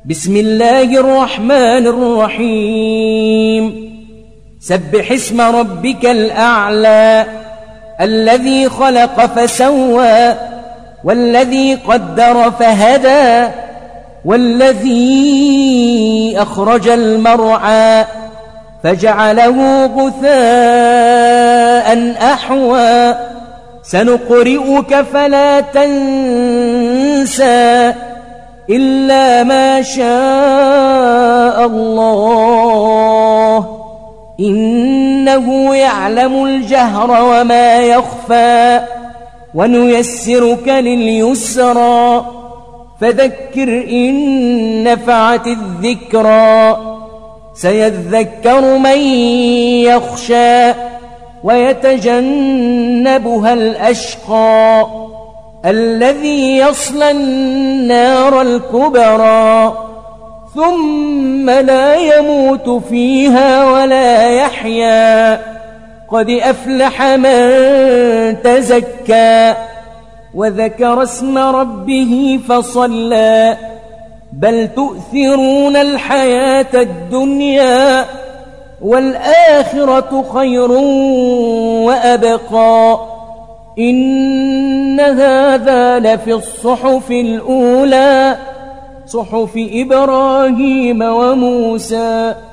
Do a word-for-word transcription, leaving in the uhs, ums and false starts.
بسم الله الرحمن الرحيم سبح اسم ربك الأعلى الذي خلق فسوى والذي قدر فهدى والذي أخرج المرعى فجعله غثاء أحوى سنقرئك فلا تنسى إلا ما شاء الله إنه يعلم الجهر وما يخفى ونيسرك لليسرى فذكر إن نفعت الذكرى سيذكر من يخشى ويتجنبها الأشقى الذي يصلى النار الكبرى ثم لا يموت فيها ولا يحيا قد أفلح من تزكى وذكر اسم ربه فصلى بل تؤثرون الحياة الدنيا والآخرة خير وأبقى إن هذا لفي الصحف الأولى صحف إبراهيم وموسى.